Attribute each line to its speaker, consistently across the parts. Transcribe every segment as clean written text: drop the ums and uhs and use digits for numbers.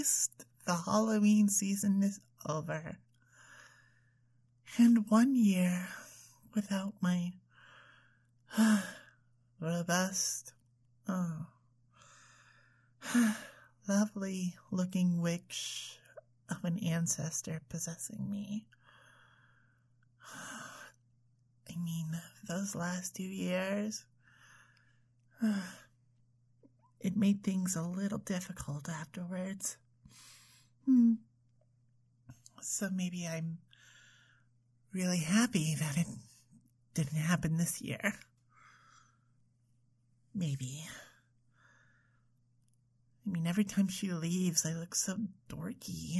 Speaker 1: least the Halloween season is over. And 1 year without my robust, lovely looking witch of an ancestor possessing me. I mean, those last 2 years, it made things a little difficult afterwards. So maybe I'm really happy that it didn't happen this year. Maybe. I mean, every time she leaves, I look so dorky.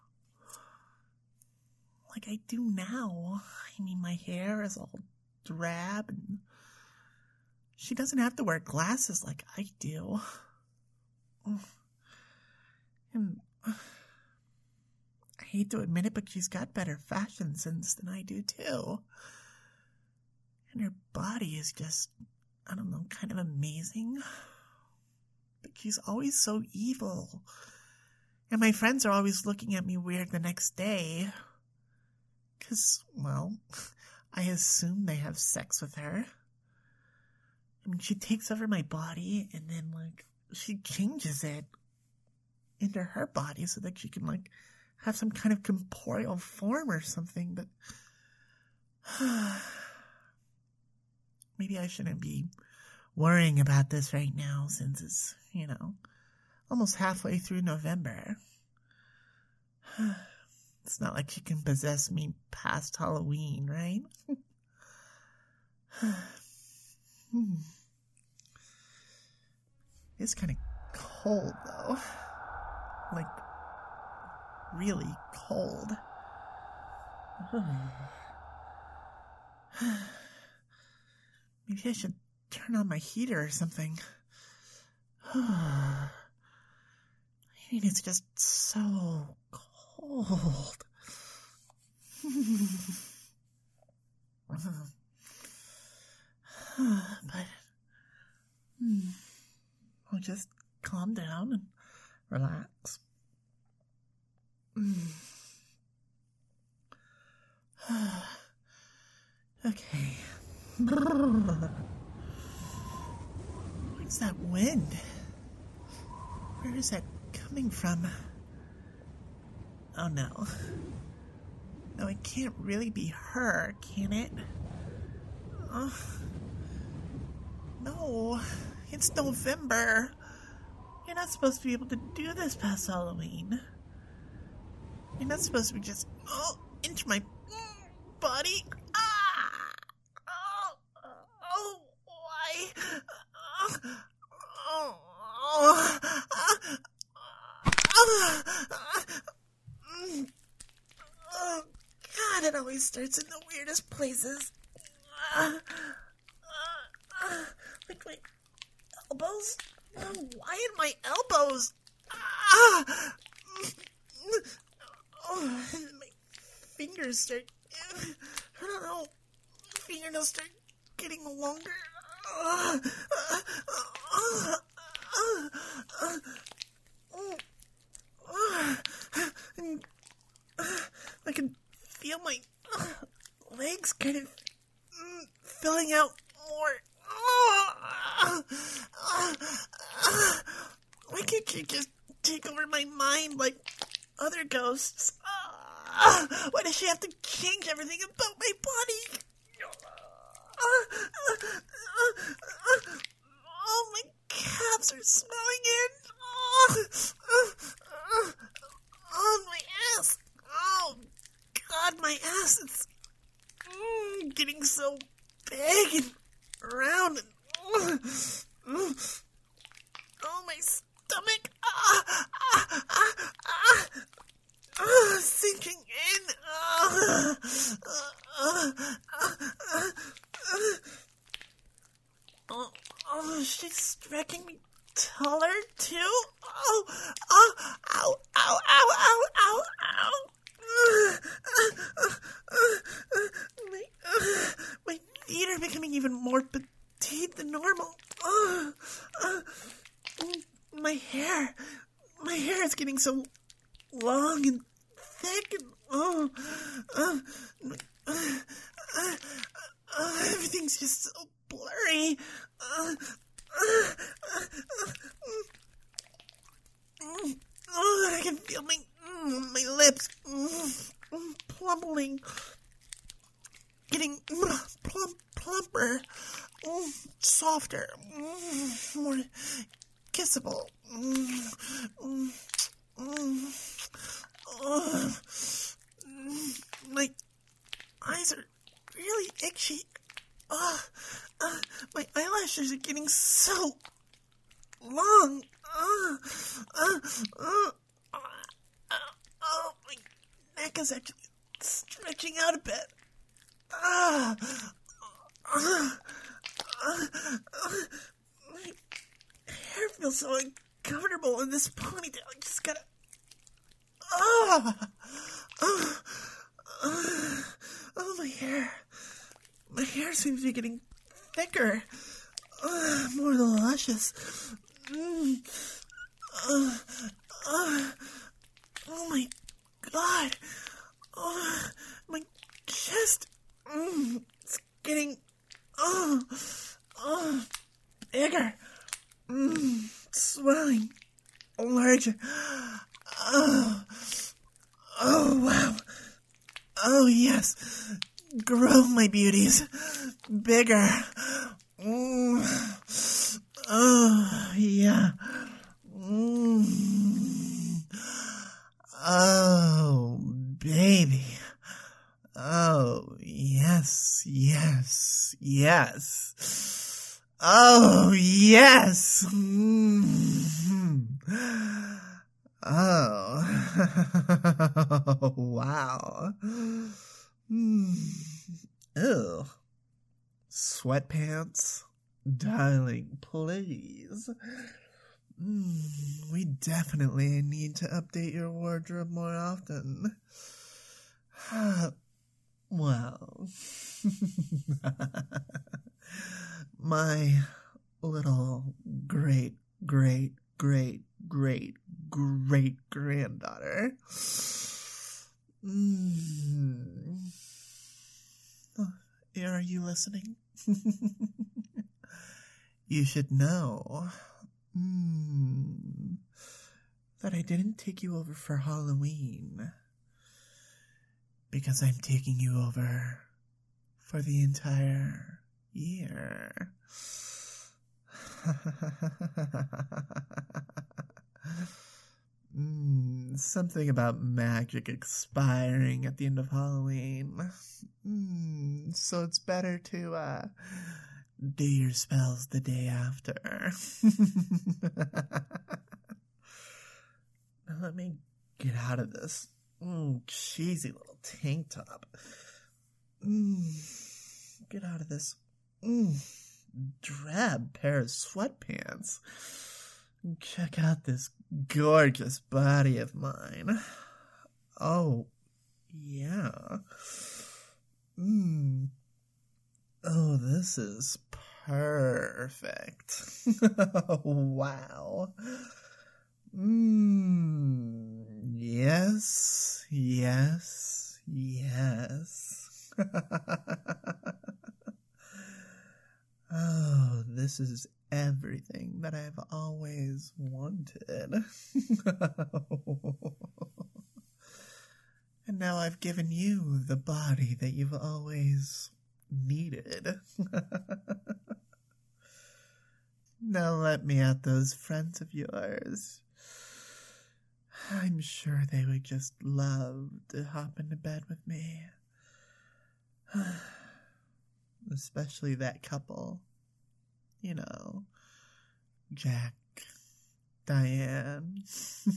Speaker 1: Like I do now. I mean, my hair is all drab, and she doesn't have to wear glasses like I do. And I hate to admit it, but she's got better fashion sense than I do, too. And her body is just, I don't know, kind of amazing. But she's always so evil. And my friends are always looking at me weird the next day. 'Cause, well, I assume they have sex with her. I mean, she takes over my body and then, like, she changes it into her body so that she can, like, have some kind of corporeal form or something, but maybe I shouldn't be worrying about this right now since it's, almost halfway through November. It's not like she can possess me past Halloween, right? It's kind of cold, though. Like, really cold. Maybe I should turn on my heater or something. I mean, it's just so cold. But I'll just calm down and relax. Okay. Where's that wind? Where is that coming from? Oh no. No, it can't really be her, can it? No, it's November. You're not supposed to be able to do this past Halloween. You're not supposed to be just into my body. Why? God, it always starts in the weirdest places. Like my elbows? Why in my elbows? My fingers start, I don't know, fingernails start getting longer. I can feel my legs kind of filling out more. Why can't you just take over my mind like other ghosts? Why does she have to change everything about my body? Oh, my calves are swelling in. Oh, my ass. Oh, God, my ass is getting so big and round. And, oh, my stomach. Sinking in. She's stretching me taller too. Ow, ow, ow, ow, ow, ow. My feet are becoming even more petite than normal. My hair my hair is getting so long and thick and everything's just so blurry. I can feel my lips plumping, getting plumper, softer, more kissable. My eyes are really itchy. My eyelashes are getting so long. My neck is actually stretching out a bit. My hair feels so uncomfortable in this ponytail. I just gotta... my hair. My hair seems to be getting thicker. More luscious. Oh my God. My chest. It's getting bigger. Swelling. Larger. Oh wow. Oh yes. Grow, my beauties. Bigger. Oh yeah. Oh baby. Oh yes, yes, yes. Oh yes. Oh. Wow. Ew. Sweatpants? Darling, please. We definitely need to update your wardrobe more often. Well, my little great granddaughter. Are you listening? You should know that I didn't take you over for Halloween because I'm taking you over for the entire year. Something about magic expiring at the end of Halloween. So it's better to do your spells the day after. Now let me get out of this cheesy little tank top. Get out of this drab pair of sweatpants. Check out this gorgeous body of mine. Oh, yeah. Oh, this is perfect. Wow. Yes, yes, yes. Oh, this is everything that I've always wanted. And now I've given you the body that you've always needed. Now let me at those friends of yours. I'm sure they would just love to hop into bed with me. Especially that couple. You know, Jack, Diane.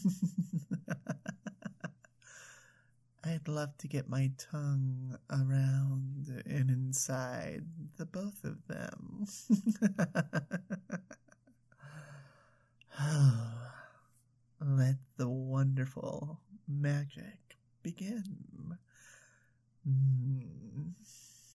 Speaker 1: I'd love to get my tongue around and inside the both of them. Oh, let the wonderful magic begin.